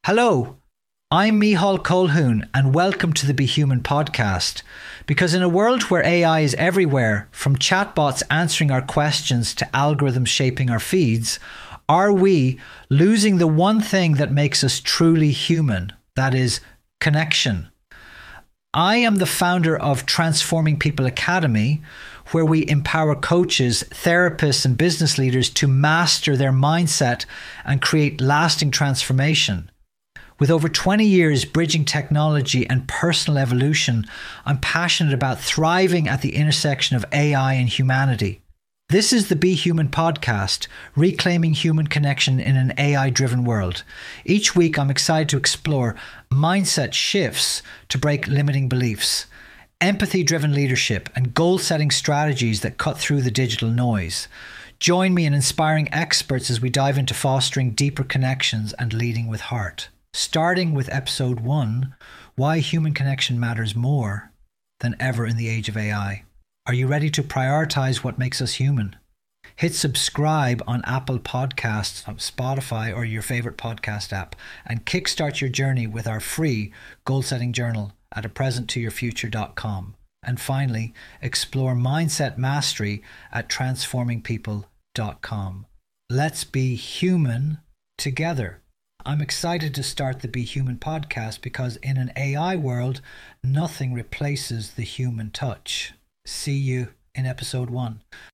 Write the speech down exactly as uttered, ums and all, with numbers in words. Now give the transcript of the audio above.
Hello, I'm Micheál Colquhoun and welcome to the Be Human podcast. Because in a world where A I is everywhere, from chatbots answering our questions to algorithms shaping our feeds, are we losing the one thing that makes us truly human? That is, connection. I am the founder of Transforming People Academy, where we empower coaches, therapists, and business leaders to master their mindset and create lasting transformation. With over twenty years bridging technology and personal evolution, I'm passionate about thriving at the intersection of A I and humanity. This is the Be Human podcast, reclaiming human connection in an A I-driven world. Each week, I'm excited to explore mindset shifts to break limiting beliefs, empathy-driven leadership, and goal-setting strategies that cut through the digital noise. Join me in inspiring experts as we dive into fostering deeper connections and leading with heart. Starting with episode one, why human connection matters more than ever in the age of A I. Are you ready to prioritize what makes us human? Hit subscribe on Apple Podcasts, Spotify, or your favorite podcast app, and kickstart your journey with our free goal-setting journal at a present to your future dot com. And finally, explore mindset mastery at transforming people dot com. Let's be human together. I'm excited to start the Be Human podcast because in an A I world, nothing replaces the human touch. See you in episode one.